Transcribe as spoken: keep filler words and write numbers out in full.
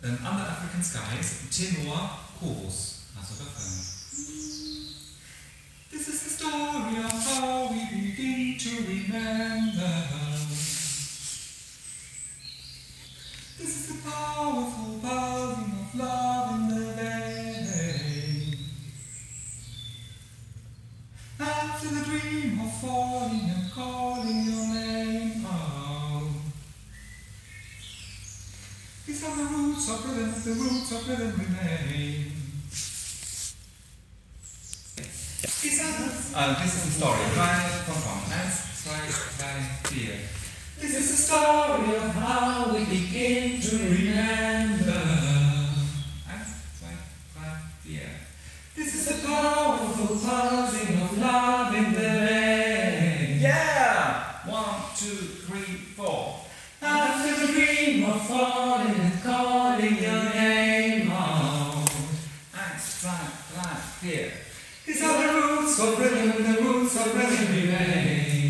Dann Under African Skies, Tenor, Chorus. Also Refrain. This is the story of how we begin to remember. This is the powerful buzzing of love in the vein. After the dream of falling and calling your name out. These are the roots of rhythm, the roots of rhythm remain. These are the... Uh, this is the story. Drei, komm, komm. Eins, zwei, drei, vier. This is the story of how we begin to remember. Eins, zwei, drei, vier. This is the powerful buzzing of love in the rain. Yeah! One, two, three, four. After the dream of falling and calling your name out. Eins, zwei, drei, vier. These are the roots of rhythm, the roots of rhythm remain.